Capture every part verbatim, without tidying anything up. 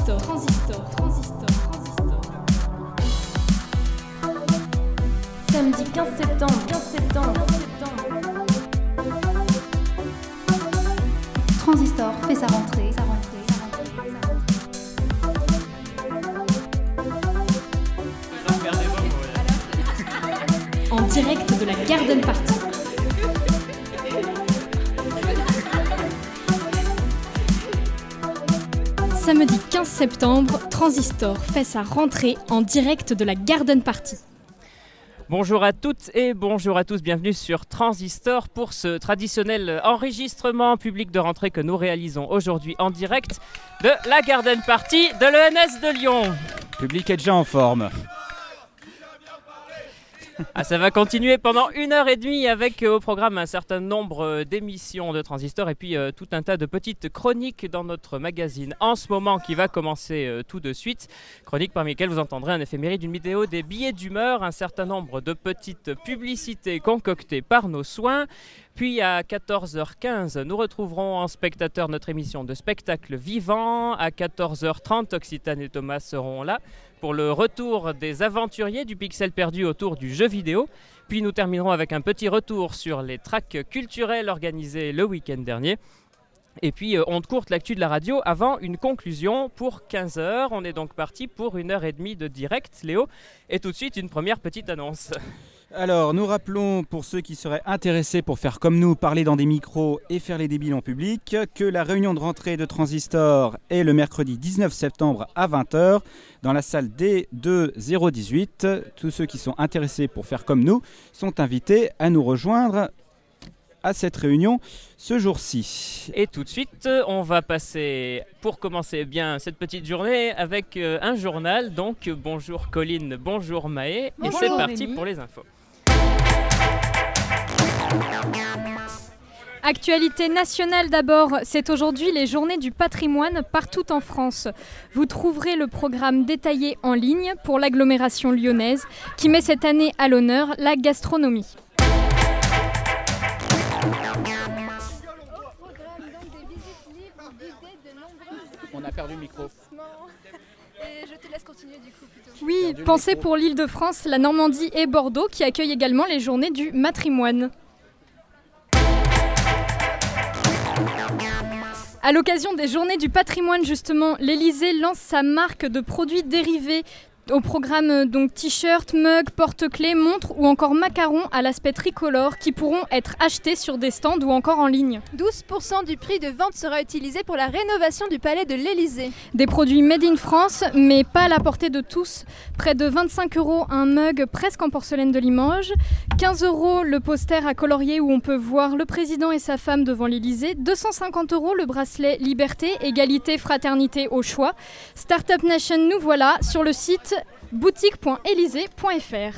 Transistor, transistor, transistor, transistor. Samedi quinze septembre, quinze septembre, quinze septembre. Transistor fait sa rentrée, sa rentrée, sa rentrée, sa rentrée. En direct de la Garden Party. Samedi quinze septembre, Transistor fait sa rentrée en direct de la Garden Party. Bonjour à toutes et bonjour à tous, bienvenue sur Transistor pour ce traditionnel enregistrement public de rentrée que nous réalisons aujourd'hui en direct de la Garden Party de l'E N S de Lyon. Le public est déjà en forme. Ah, ça va continuer pendant une heure et demie avec euh, au programme un certain nombre euh, d'émissions de Transistor et puis euh, tout un tas de petites chroniques dans notre magazine en ce moment qui va commencer euh, tout de suite. Chroniques parmi lesquelles vous entendrez un éphéméride, une vidéo, des billets d'humeur, un certain nombre de petites publicités concoctées par nos soins. Puis à quatorze heures quinze, nous retrouverons en spectateur notre émission de spectacle vivant. À quatorze heures trente, Occitane et Thomas seront là pour le retour des aventuriers du pixel perdu autour du jeu vidéo. Puis nous terminerons avec un petit retour sur les tracks culturels organisés le week-end dernier. Et puis euh, on courte l'actu de la radio avant une conclusion pour quinze heures. On est donc parti pour une heure et demie de direct, Léo. Et tout de suite, une première petite annonce. Alors, nous rappelons pour ceux qui seraient intéressés pour faire comme nous, parler dans des micros et faire les débiles en public, que la réunion de rentrée de Transistor est le mercredi dix-neuf septembre à vingt heures dans la salle D deux zéro dix-huit. Tous ceux qui sont intéressés pour faire comme nous sont invités à nous rejoindre à cette réunion ce jour-ci. Et tout de suite, on va passer, pour commencer bien cette petite journée, avec euh, un journal. Donc, bonjour Colline, bonjour Maë, Bonjour, et c'est parti Rémi. pour les infos. Actualité nationale d'abord, c'est aujourd'hui les journées du patrimoine partout en France. Vous trouverez le programme détaillé en ligne pour l'agglomération lyonnaise qui met cette année à l'honneur la gastronomie. On a perdu le micro. Et je te laisse continuer du coup plutôt. Oui, pensez pour l'Île-de-France, la Normandie et Bordeaux qui accueillent également les journées du matrimoine. À l'occasion des journées du patrimoine, justement, l'Élysée lance sa marque de produits dérivés au programme donc t-shirts, mugs, porte-clés, montres ou encore macarons à l'aspect tricolore qui pourront être achetés sur des stands ou encore en ligne. douze pour cent du prix de vente sera utilisé pour la rénovation du palais de l'Élysée. Des produits made in France, mais pas à la portée de tous. Près de vingt-cinq euros un mug presque en porcelaine de Limoges, quinze euros le poster à colorier où on peut voir le président et sa femme devant l'Élysée, deux cent cinquante euros le bracelet Liberté, Égalité, Fraternité au choix. Startup Nation, nous voilà sur le site boutique point élysée point f r.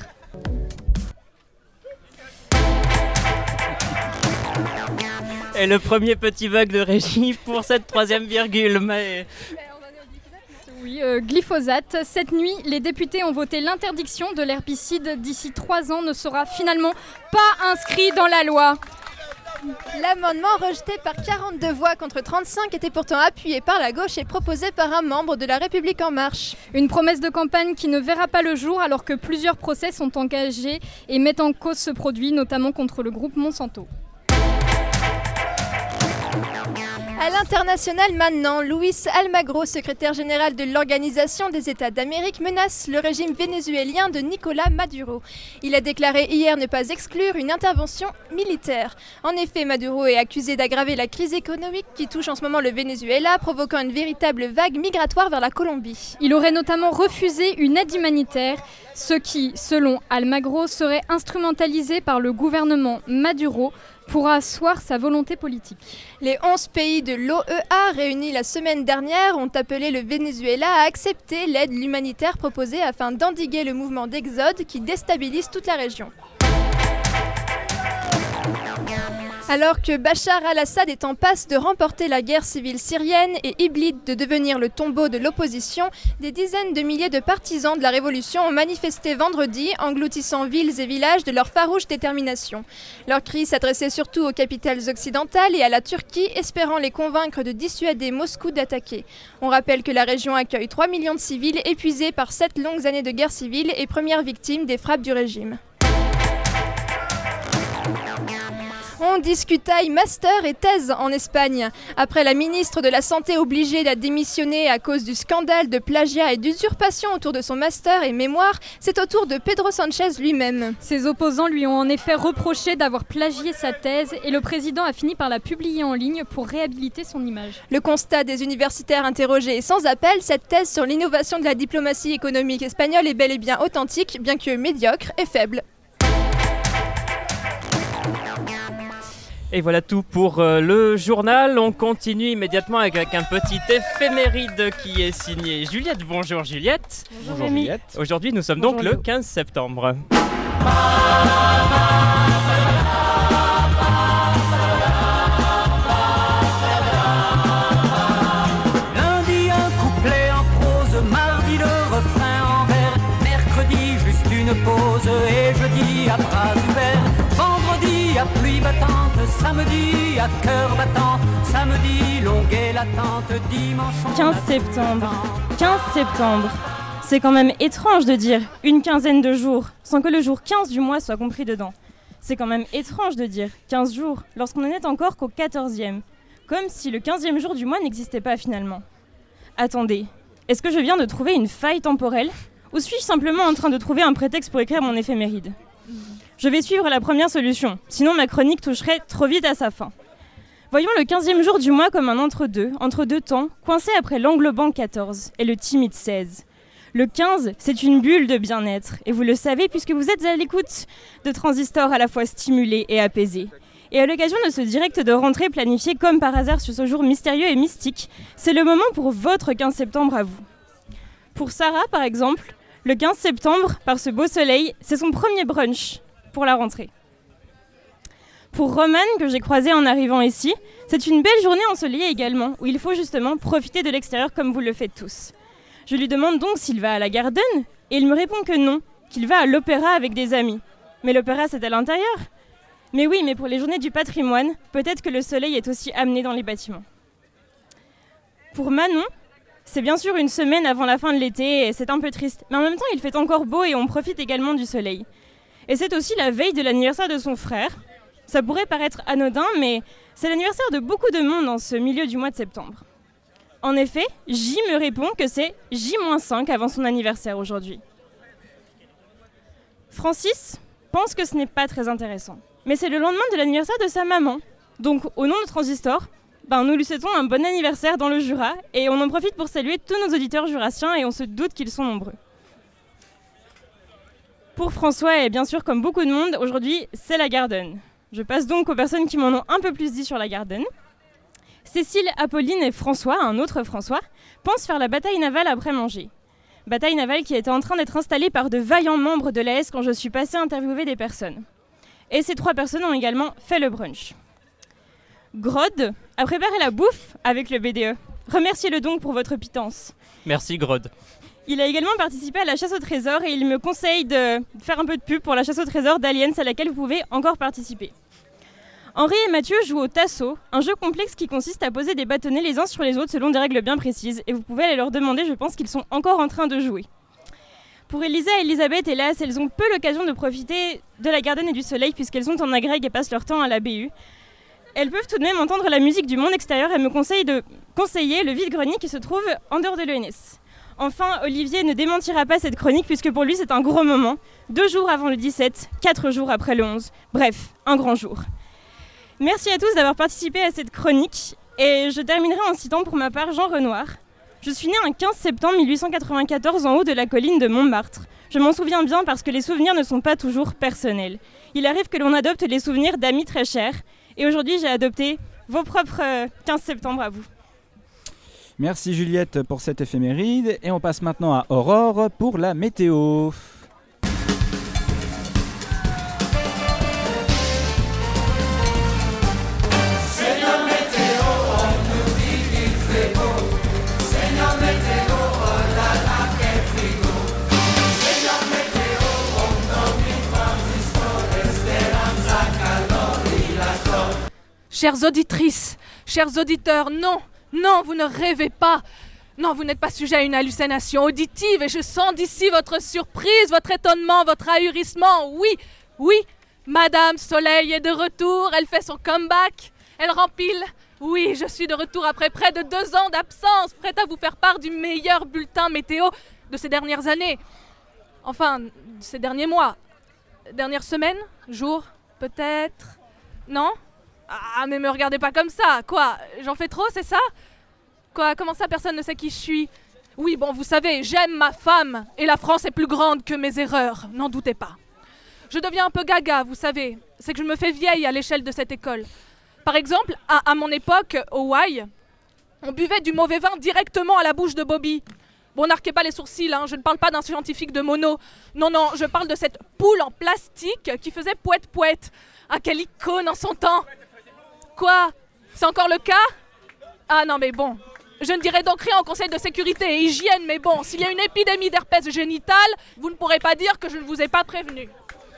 Et le premier petit bug de régie pour cette troisième virgule, Maë. Oui, euh, glyphosate. Cette nuit, les députés ont voté l'interdiction de l'herbicide d'ici trois ans ne sera finalement pas inscrit dans la loi. L'amendement rejeté par quarante-deux voix contre trente-cinq était pourtant appuyé par la gauche et proposé par un membre de La République En Marche. Une promesse de campagne qui ne verra pas le jour alors que plusieurs procès sont engagés et mettent en cause ce produit, notamment contre le groupe Monsanto. À l'international maintenant, Luis Almagro, secrétaire général de l'Organisation des États d'Amérique, menace le régime vénézuélien de Nicolás Maduro. Il a déclaré hier ne pas exclure une intervention militaire. En effet, Maduro est accusé d'aggraver la crise économique qui touche en ce moment le Venezuela, provoquant une véritable vague migratoire vers la Colombie. Il aurait notamment refusé une aide humanitaire, ce qui, selon Almagro, serait instrumentalisé par le gouvernement Maduro pour asseoir sa volonté politique. Les onze pays de l'O E A réunis la semaine dernière ont appelé le Venezuela à accepter l'aide humanitaire proposée afin d'endiguer le mouvement d'exode qui déstabilise toute la région. Alors que Bachar al-Assad est en passe de remporter la guerre civile syrienne et Idlib de devenir le tombeau de l'opposition, des dizaines de milliers de partisans de la révolution ont manifesté vendredi, engloutissant villes et villages de leur farouche détermination. Leur cri s'adressait surtout aux capitales occidentales et à la Turquie, espérant les convaincre de dissuader Moscou d'attaquer. On rappelle que la région accueille trois millions de civils épuisés par sept longues années de guerre civile et premières victimes des frappes du régime. On discutaille master et thèse en Espagne. Après la ministre de la Santé obligée à démissionner à cause du scandale de plagiat et d'usurpation autour de son master et mémoire, c'est au tour de Pedro Sanchez lui-même. Ses opposants lui ont en effet reproché d'avoir plagié sa thèse et le président a fini par la publier en ligne pour réhabiliter son image. Le constat des universitaires interrogés est sans appel. Cette thèse sur l'innovation de la diplomatie économique espagnole est bel et bien authentique, bien que médiocre et faible. Et voilà tout pour euh, le journal. On continue immédiatement avec, avec un petit éphéméride qui est signé Juliette. Bonjour Juliette. Bonjour, Bonjour Juliette. Aujourd'hui nous sommes Bonjour donc le quinze septembre. Lundi un couplet en prose, mardi le refrain en vers, mercredi juste une pause et jeudi à bras ouverts. Vendredi à pluie battante, samedi à cœur battant, samedi longue et latente, dimanche quinze septembre. quinze septembre. C'est quand même étrange de dire une quinzaine de jours sans que le jour quinze du mois soit compris dedans. C'est quand même étrange de dire quinze jours lorsqu'on n'en est encore qu'au quatorzième. Comme si le quinzième jour du mois n'existait pas finalement. Attendez, est-ce que je viens de trouver une faille temporelle ou suis-je simplement en train de trouver un prétexte pour écrire mon éphéméride ? Je vais suivre la première solution, sinon ma chronique toucherait trop vite à sa fin. Voyons le quinzième jour du mois comme un entre-deux, entre deux temps, coincé après l'englobant quatorze et le timide seize. Le quinze, c'est une bulle de bien-être, et vous le savez puisque vous êtes à l'écoute de transistors à la fois stimulés et apaisés. Et à l'occasion de ce direct de rentrée planifié comme par hasard sur ce jour mystérieux et mystique, c'est le moment pour votre quinze septembre à vous. Pour Sarah, par exemple, le quinze septembre, par ce beau soleil, c'est son premier brunch pour la rentrée. Pour Roman, que j'ai croisé en arrivant ici, c'est une belle journée ensoleillée également, où il faut justement profiter de l'extérieur comme vous le faites tous. Je lui demande donc s'il va à la Garden, et il me répond que non, qu'il va à l'opéra avec des amis. Mais l'opéra, c'est à l'intérieur ? Mais oui, mais pour les journées du patrimoine, peut-être que le soleil est aussi amené dans les bâtiments. Pour Manon, c'est bien sûr une semaine avant la fin de l'été, et c'est un peu triste, mais en même temps, il fait encore beau et on profite également du soleil. Et c'est aussi la veille de l'anniversaire de son frère. Ça pourrait paraître anodin, mais c'est l'anniversaire de beaucoup de monde en ce milieu du mois de septembre. En effet, J me répond que c'est J moins cinq avant son anniversaire aujourd'hui. Francis pense que ce n'est pas très intéressant. Mais c'est le lendemain de l'anniversaire de sa maman. Donc, au nom de Transistor, ben, nous lui souhaitons un bon anniversaire dans le Jura et on en profite pour saluer tous nos auditeurs jurassiens et on se doute qu'ils sont nombreux. Pour François, et bien sûr comme beaucoup de monde, aujourd'hui, c'est la Garden. Je passe donc aux personnes qui m'en ont un peu plus dit sur la Garden. Cécile, Apolline et François, un autre François, pensent faire la bataille navale après manger. Bataille navale qui était en train d'être installée par de vaillants membres de l'A S quand je suis passée interviewer des personnes. Et ces trois personnes ont également fait le brunch. Grod a préparé la bouffe avec le B D E. Remerciez-le donc pour votre pitance. Merci Grod. Il a également participé à la chasse au trésor et il me conseille de faire un peu de pub pour la chasse au trésor d'Aliens à laquelle vous pouvez encore participer. Henri et Mathieu jouent au tasso, un jeu complexe qui consiste à poser des bâtonnets les uns sur les autres selon des règles bien précises et vous pouvez aller leur demander, je pense qu'ils sont encore en train de jouer. Pour Elisa, Elisabeth et Las, elles ont peu l'occasion de profiter de la Garden et du soleil puisqu'elles sont en agrègue et passent leur temps à la B U. Elles peuvent tout de même entendre la musique du monde extérieur et me conseillent de conseiller le vide-grenier qui se trouve en dehors de l'E N S. Enfin, Olivier ne démentira pas cette chronique puisque pour lui c'est un gros moment. Deux jours avant le dix-sept, quatre jours après le onze. Bref, un grand jour. Merci à tous d'avoir participé à cette chronique et je terminerai en citant pour ma part Jean Renoir. Je suis né un quinze septembre mille huit cent quatre-vingt-quatorze en haut de la colline de Montmartre. Je m'en souviens bien parce que les souvenirs ne sont pas toujours personnels. Il arrive que l'on adopte les souvenirs d'amis très chers et aujourd'hui j'ai adopté vos propres quinze septembre à vous. Merci Juliette pour cette éphéméride et on passe maintenant à Aurore pour la météo. Chères auditrices, chers auditeurs, non, non, vous ne rêvez pas. Non, vous n'êtes pas sujet à une hallucination auditive et je sens d'ici votre surprise, votre étonnement, votre ahurissement. Oui, oui, Madame Soleil est de retour, elle fait son comeback, elle rempile. Oui, je suis de retour après près de deux ans d'absence, prête à vous faire part du meilleur bulletin météo de ces dernières années. Enfin, de ces derniers mois. Dernières semaines, jours, peut-être. Non ? Ah, mais me regardez pas comme ça. Quoi ? J'en fais trop, c'est ça ? Quoi ? Comment ça, personne ne sait qui je suis ? Oui, bon, vous savez, j'aime ma femme, et la France est plus grande que mes erreurs, n'en doutez pas. Je deviens un peu gaga, vous savez. C'est que je me fais vieille à l'échelle de cette école. Par exemple, à, à mon époque, au Y, on buvait du mauvais vin directement à la bouche de Bobby. Bon, n'arquez pas les sourcils, hein, je ne parle pas d'un scientifique de mono. Non, non, je parle de cette poule en plastique qui faisait poète-poète. Ah, quelle icône en son temps. Quoi ? C'est encore le cas ? Ah non, mais bon, je ne dirai donc rien au Conseil de sécurité et hygiène, mais bon, s'il y a une épidémie d'herpès génital, vous ne pourrez pas dire que je ne vous ai pas prévenu.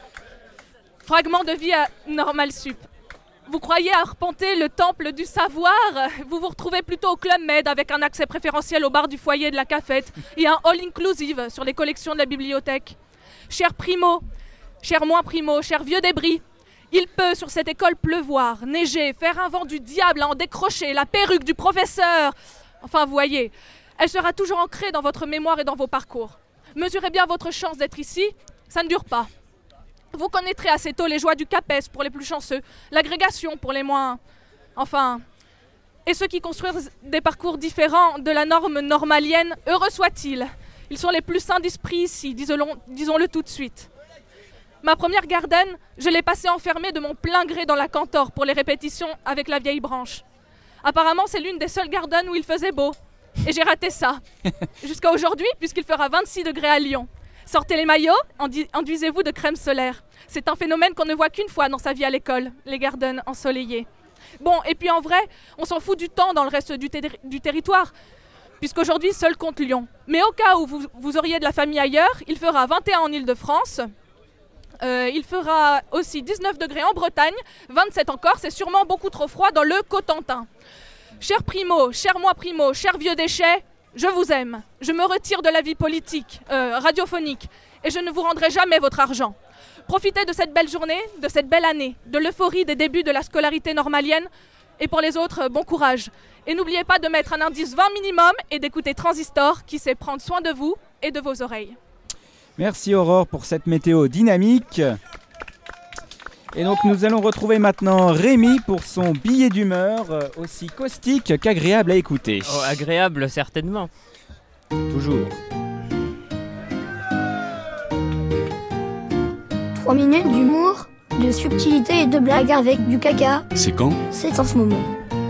Fragment de vie à Normal Sup. Vous croyez arpenter le temple du savoir ? Vous vous retrouvez plutôt au Club Med avec un accès préférentiel au bar du foyer de la cafette et un all-inclusive sur les collections de la bibliothèque. Cher Primo, cher moins Primo, cher vieux débris, il peut sur cette école pleuvoir, neiger, faire un vent du diable à en décrocher, la perruque du professeur. Enfin, vous voyez, elle sera toujours ancrée dans votre mémoire et dans vos parcours. Mesurez bien votre chance d'être ici, ça ne dure pas. Vous connaîtrez assez tôt les joies du CAPES pour les plus chanceux, l'agrégation pour les moins... Enfin... Et ceux qui construisent des parcours différents de la norme normalienne, heureux soient-ils. Ils sont les plus sains d'esprit ici, disons-le, disons-le tout de suite. Ma première garden, je l'ai passée enfermée de mon plein gré dans la cantor pour les répétitions avec la vieille branche. Apparemment, c'est l'une des seules gardens où il faisait beau. Et j'ai raté ça. Jusqu'à aujourd'hui, puisqu'il fera vingt-six degrés à Lyon. Sortez les maillots, endu- enduisez-vous de crème solaire. C'est un phénomène qu'on ne voit qu'une fois dans sa vie à l'école, les gardens ensoleillés. Bon, et puis en vrai, on s'en fout du temps dans le reste du, ter- du territoire, puisqu'aujourd'hui, seul compte Lyon. Mais au cas où vous, vous auriez de la famille ailleurs, il fera vingt et un en Île-de-France, euh, il fera aussi dix-neuf degrés en Bretagne, vingt-sept en Corse, c'est sûrement beaucoup trop froid dans le Cotentin. Cher Primo, cher moi Primo, cher vieux déchet, je vous aime. Je me retire de la vie politique, euh, radiophonique, et je ne vous rendrai jamais votre argent. Profitez de cette belle journée, de cette belle année, de l'euphorie des débuts de la scolarité normalienne, et pour les autres, bon courage. Et n'oubliez pas de mettre un indice vingt minimum et d'écouter Transistor, qui sait prendre soin de vous et de vos oreilles. Merci Aurore pour cette météo dynamique. Et donc nous allons retrouver maintenant Rémi pour son billet d'humeur, aussi caustique qu'agréable à écouter. Oh, agréable certainement. Toujours. trois minutes d'humour, de subtilité et de blague avec du caca. C'est quand ? C'est en ce moment.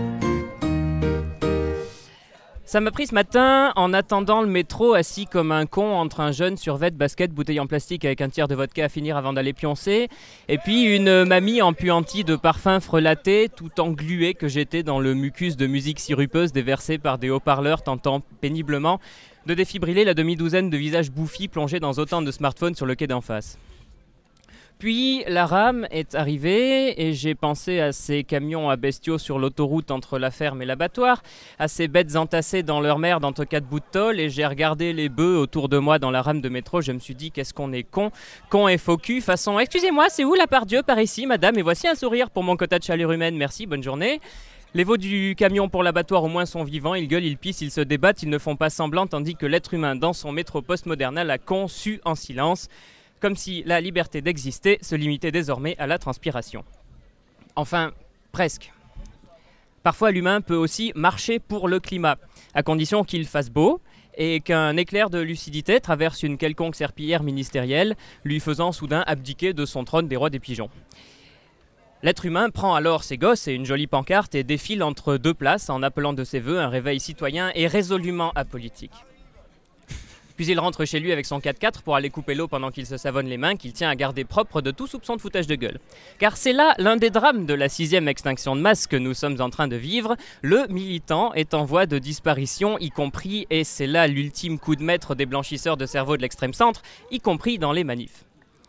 Ça m'a pris ce matin en attendant le métro, assis comme un con entre un jeune survêt, basket, bouteille en plastique avec un tiers de vodka à finir avant d'aller pioncer, et puis une mamie en puantis de parfum frelaté, tout engluée que j'étais dans le mucus de musique sirupeuse déversé par des haut-parleurs tentant péniblement de défibriller la demi-douzaine de visages bouffis plongés dans autant de smartphones sur le quai d'en face. Puis la rame est arrivée et j'ai pensé à ces camions à bestiaux sur l'autoroute entre la ferme et l'abattoir, à ces bêtes entassées dans leur merde entre quatre bouts de tôle, et j'ai regardé les bœufs autour de moi dans la rame de métro. Je me suis dit qu'est-ce qu'on est con, con et faux cul, façon excusez-moi, c'est où la part Dieu par ici madame, et voici un sourire pour mon quota de chaleur humaine, merci, bonne journée. Les veaux du camion pour l'abattoir au moins sont vivants, ils gueulent, ils pissent, ils se débattent, ils ne font pas semblant, tandis que l'être humain dans son métro postmoderne l'a conçu en silence. Comme si la liberté d'exister se limitait désormais à la transpiration. Enfin, presque. Parfois, l'humain peut aussi marcher pour le climat, à condition qu'il fasse beau et qu'un éclair de lucidité traverse une quelconque serpillière ministérielle, lui faisant soudain abdiquer de son trône des rois des pigeons. L'être humain prend alors ses gosses et une jolie pancarte et défile entre deux places en appelant de ses voeux un réveil citoyen et résolument apolitique. Puis il rentre chez lui avec son quatre-quatre pour aller couper l'eau pendant qu'il se savonne les mains, qu'il tient à garder propre de tout soupçon de foutage de gueule. Car c'est là l'un des drames de la sixième extinction de masse que nous sommes en train de vivre. Le militant est en voie de disparition, y compris, et c'est là l'ultime coup de maître des blanchisseurs de cerveau de l'extrême centre, y compris dans les manifs.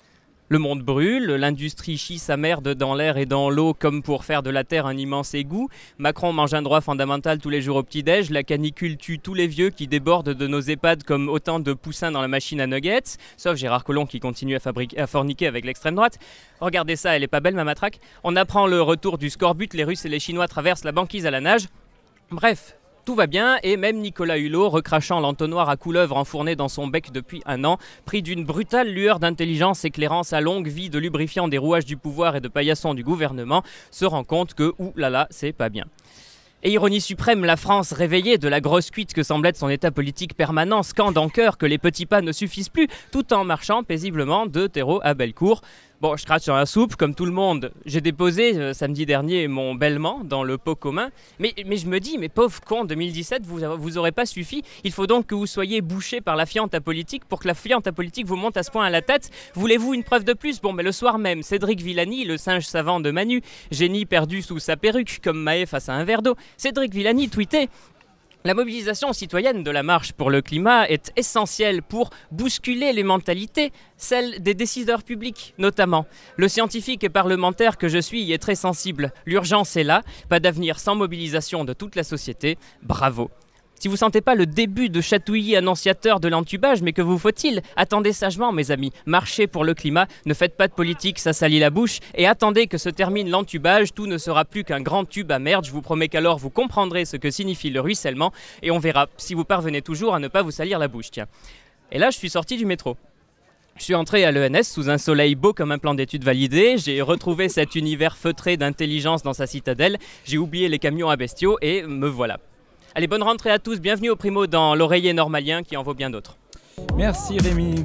Le monde brûle, l'industrie chie sa merde dans l'air et dans l'eau comme pour faire de la terre un immense égout. Macron mange un droit fondamental tous les jours au petit-déj. La canicule tue tous les vieux qui débordent de nos EHPAD comme autant de poussins dans la machine à nuggets. Sauf Gérard Collomb qui continue à, fabriquer, à forniquer avec l'extrême droite. Regardez ça, elle est pas belle ma matraque. On apprend le retour du scorbut, les Russes et les Chinois traversent la banquise à la nage. Bref, tout va bien et même Nicolas Hulot, recrachant l'entonnoir à couleuvre enfourné dans son bec depuis un an, pris d'une brutale lueur d'intelligence éclairant sa longue vie de lubrifiant des rouages du pouvoir et de paillasson du gouvernement, se rend compte que, ouh là là, c'est pas bien. Et ironie suprême, la France réveillée de la grosse cuite que semble être son état politique permanent, scande en chœur que les petits pas ne suffisent plus, tout en marchant paisiblement de terreau à Bellecour. Bon, je crache sur la soupe, comme tout le monde. J'ai déposé euh, samedi dernier mon bêlement dans le pot commun. Mais, mais je me dis, mais pauvre con, deux mille dix-sept, vous, vous aurez pas suffi. Il faut donc que vous soyez bouché par la fiente à politique pour que la fiente à politique vous monte à ce point à la tête. Voulez-vous une preuve de plus? Bon, mais le soir même, Cédric Villani, le singe savant de Manu, génie perdu sous sa perruque, comme Maë face à un verre d'eau. Cédric Villani tweetait: la mobilisation citoyenne de la marche pour le climat est essentielle pour bousculer les mentalités, celles des décideurs publics notamment. Le scientifique et parlementaire que je suis y est très sensible. L'urgence est là, pas d'avenir sans mobilisation de toute la société. Bravo. Si vous ne sentez pas le début de chatouillis annonciateur de l'entubage, mais que vous faut-il? Attendez sagement, mes amis. Marchez pour le climat, ne faites pas de politique, ça salit la bouche. Et attendez que se termine l'entubage, tout ne sera plus qu'un grand tube à merde. Je vous promets qu'alors vous comprendrez ce que signifie le ruissellement. Et on verra si vous parvenez toujours à ne pas vous salir la bouche, tiens. Et là, je suis sorti du métro. Je suis entré à l'E N S sous un soleil beau comme un plan d'études validé. J'ai retrouvé cet univers feutré d'intelligence dans sa citadelle. J'ai oublié les camions à bestiaux et me voilà. Allez, bonne rentrée à tous, bienvenue au Primo dans l'oreiller normalien qui en vaut bien d'autres. Merci Rémi.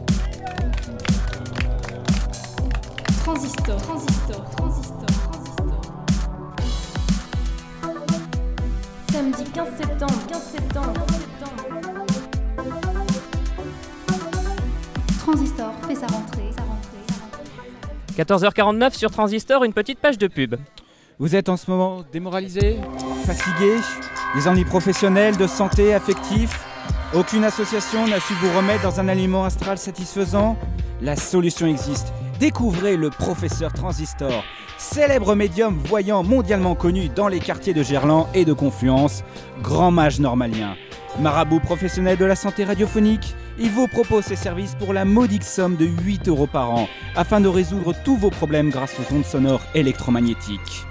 Transistor, transistor, transistor, transistor. Samedi quinze septembre, quinze septembre, quinze septembre. Transistor fait sa rentrée, sa rentrée, sa rentrée. quatorze heures quarante-neuf sur Transistor, une petite page de pub. Vous êtes en ce moment démoralisé, fatigué, des ennuis professionnels, de santé, affectifs. Aucune association n'a su vous remettre dans un aliment astral satisfaisant. La solution existe. Découvrez le professeur Transistor, célèbre médium voyant mondialement connu dans les quartiers de Gerland et de Confluence, grand mage normalien. Marabout professionnel de la santé radiophonique, il vous propose ses services pour la modique somme de huit euros par an, afin de résoudre tous vos problèmes grâce aux ondes sonores électromagnétiques.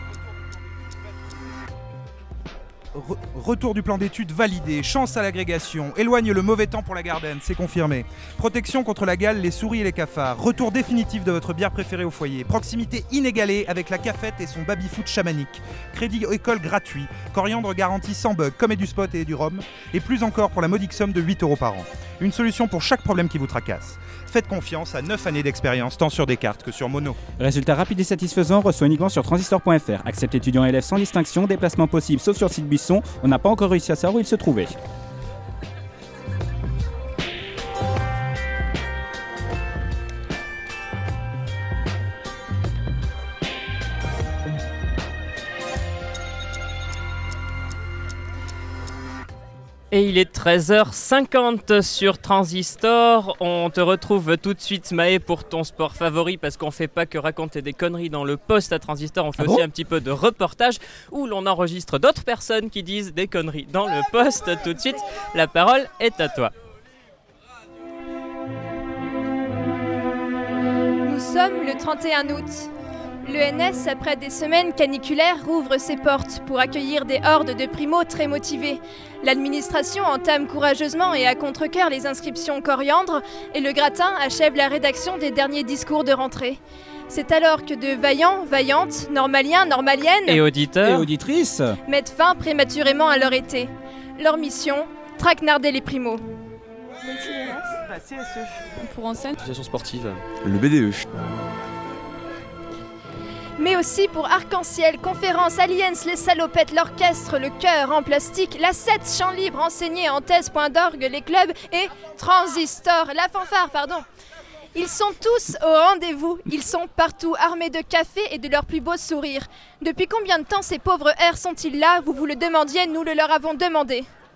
Re- retour du plan d'études validé, chance à l'agrégation, éloigne le mauvais temps pour la Garden, c'est confirmé. Protection contre la gale, les souris et les cafards, retour définitif de votre bière préférée au foyer, proximité inégalée avec la cafette et son baby-foot chamanique, crédit école gratuit, coriandre garantie sans bug, comme et du spot et du rhum, et plus encore pour la modique somme de huit euros par an. Une solution pour chaque problème qui vous tracasse. Faites confiance à neuf années d'expérience, tant sur Descartes que sur Mono. Résultat rapide et satisfaisant, reçoit uniquement sur transistor point f r. Accepte étudiants et élèves sans distinction, déplacement possible sauf sur site Buisson. On n'a pas encore réussi à savoir où il se trouvait. Et il est treize heures cinquante sur Transistor. On te retrouve tout de suite, Maë, pour ton sport favori, parce qu'on fait pas que raconter des conneries dans le poste à Transistor, on fait Ah aussi bon un petit peu de reportage où l'on enregistre d'autres personnes qui disent des conneries dans le poste. Tout de suite, la parole est à toi. Nous sommes le trente et un août. L'E N S, après des semaines caniculaires, rouvre ses portes pour accueillir des hordes de primos très motivés. L'administration entame courageusement et à contre-cœur les inscriptions coriandre et le gratin achève la rédaction des derniers discours de rentrée. C'est alors que de vaillants, vaillantes, normaliens, normaliennes Et auditeurs Et auditrices mettent fin prématurément à leur été. Leur mission, traquenarder les primos. C S E. Pour en scène. Association sportive. Le B D E. Mais aussi pour Arc-en-Ciel, Conférence, Alliance, Les Salopettes, l'Orchestre, Le Chœur en plastique, La sept, Chant Libre, Enseigné en thèse point d'orgue, les clubs et Transistor, la fanfare, pardon. Ils sont tous au rendez-vous, ils sont partout armés de café et de leurs plus beaux sourires. Depuis combien de temps ces pauvres airs sont-ils là? Vous vous le demandiez, nous le leur avons demandé.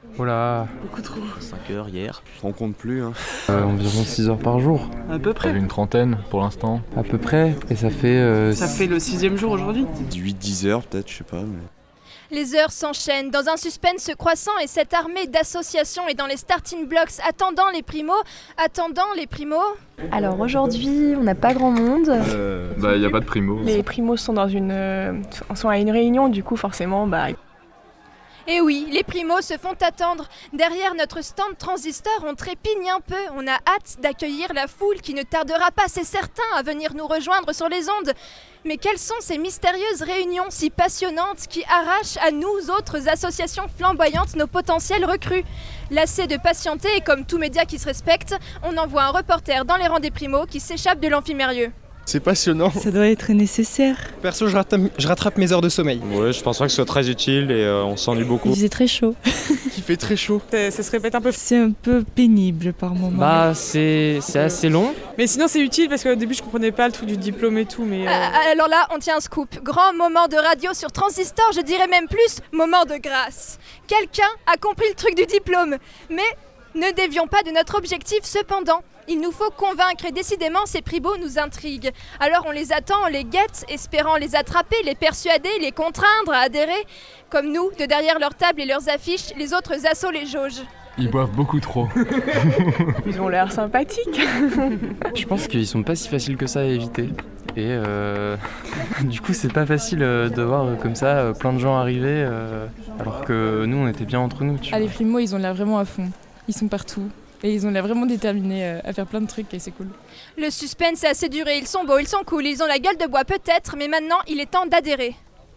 Oh là, beaucoup trop. cinq heures hier, on compte plus. Hein. Euh, environ six heures par jour. À peu près. Une trentaine pour l'instant. À peu près. Et ça fait... Euh, ça fait le sixième jour aujourd'hui. huit dix heures peut-être, je sais pas. Mais... Les heures s'enchaînent dans un suspense croissant et cette armée d'associations est dans les starting blocks attendant les primos. Attendant les primos. Alors aujourd'hui, on n'a pas grand monde. Euh, bah, il n'y a pas de primos. Les primos sont, dans une, euh, sont à une réunion, du coup, forcément, bah... Et oui, les primos se font attendre. Derrière notre stand transistor, on trépigne un peu. On a hâte d'accueillir la foule qui ne tardera pas, c'est certain, à venir nous rejoindre sur les ondes. Mais quelles sont ces mystérieuses réunions si passionnantes qui arrachent à nous autres associations flamboyantes nos potentiels recrues? Lassés de patienter et comme tout média qui se respecte, on envoie un reporter dans les rangs des primos qui s'échappe de l'amphimérieux. C'est passionnant. Ça doit être nécessaire. Perso, je rattrape, je rattrape mes heures de sommeil. Ouais, je pense pas que ce soit très utile et euh, on s'ennuie beaucoup. Il faisait très chaud. Il fait très chaud. Ça, ça se répète un peu. C'est un peu pénible par moment. Bah, c'est assez long. Mais sinon, c'est utile parce qu'au début, je comprenais pas le truc du diplôme et tout. Mais euh... euh, alors là, on tient un scoop. Grand moment de radio sur Transistor, je dirais même plus, moment de grâce. Quelqu'un a compris le truc du diplôme. Mais ne dévions pas de notre objectif cependant. Il nous faut convaincre et décidément ces primos nous intriguent. Alors on les attend, on les guette, espérant les attraper, les persuader, les contraindre à adhérer. Comme nous, de derrière leur table et leurs affiches, les autres assos les jaugent. Ils boivent beaucoup trop. Ils ont l'air sympathiques. Je pense qu'ils sont pas si faciles que ça à éviter. Et euh, du coup c'est pas facile de voir comme ça plein de gens arriver euh, alors que nous on était bien entre nous. Tu ah, les primos ils ont l'air vraiment à fond. Ils sont partout. Et ils ont l'air vraiment déterminés à faire plein de trucs et c'est cool. Le suspense est assez duré, ils sont beaux, ils sont cool, ils ont la gueule de bois peut-être, mais maintenant il est temps d'adhérer.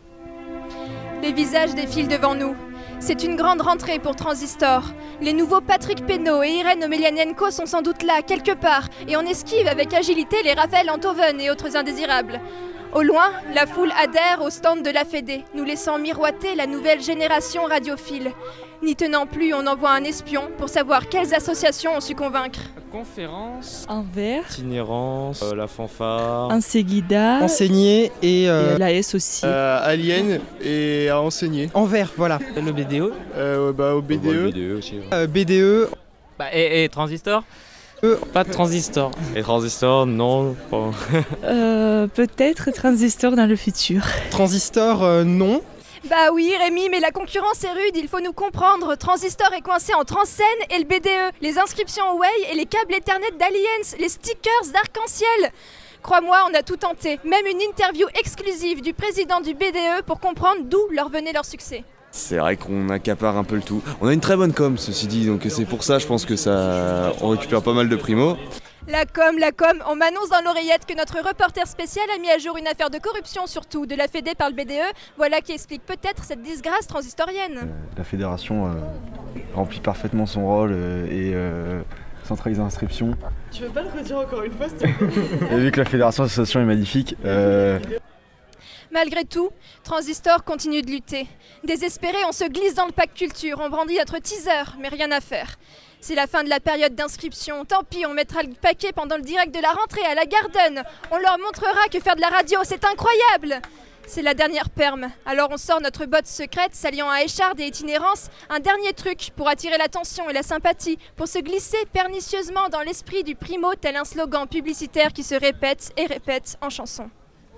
Les visages défilent devant nous. C'est une grande rentrée pour Transistor. Les nouveaux Patrick Pénaud et Irène Omelianenko sont sans doute là, quelque part, et on esquive avec agilité les Raphaël Enthoven et autres indésirables. Au loin, la foule adhère au stand de la Fédé, nous laissant miroiter la nouvelle génération radiophile. N'y tenant plus, on envoie un espion pour savoir quelles associations ont su convaincre. Conférence, un verre, itinérance, euh, la fanfare, un Seguida, enseigner et, euh, et l'A S aussi, euh, Alien et à enseigner. En vert, voilà. Le B D E, euh, bah, au B D E, oh, bah, B D E aussi. Ouais. Euh, B D E. Bah, et, et Transistor euh, Pas de Transistor. Et Transistor, non. Pas... euh, peut-être Transistor dans le futur. Transistor, euh, non. Bah oui Rémi, mais la concurrence est rude, il faut nous comprendre. Transistor est coincé entre Enseigne et le B D E, les inscriptions Way et les câbles Ethernet d'Alliance, les stickers d'Arc-en-Ciel. Crois-moi, on a tout tenté, même une interview exclusive du président du B D E pour comprendre d'où leur venait leur succès. C'est vrai qu'on accapare un peu le tout. On a une très bonne com, ceci dit, donc c'est pour ça je pense que ça, on récupère pas mal de primos. La com, la com, on m'annonce dans l'oreillette que notre reporter spécial a mis à jour une affaire de corruption surtout, de la Fédé par le B D E, voilà qui explique peut-être cette disgrâce transistorienne. Euh, la fédération euh, remplit parfaitement son rôle euh, et euh, centralise l'inscription. Tu veux pas le redire encore une fois, s'il te plaît ? Et vu que la fédération d'association est magnifique, euh... Malgré tout, Transistor continue de lutter. Désespéré, on se glisse dans le pack culture, on brandit notre teaser, mais rien à faire. C'est la fin de la période d'inscription, tant pis, on mettra le paquet pendant le direct de la rentrée à la Garden. On leur montrera que faire de la radio, c'est incroyable. C'est la dernière perme, alors on sort notre botte secrète s'alliant à écharde et itinérance, un dernier truc pour attirer l'attention et la sympathie, pour se glisser pernicieusement dans l'esprit du primo tel un slogan publicitaire qui se répète et répète en chanson.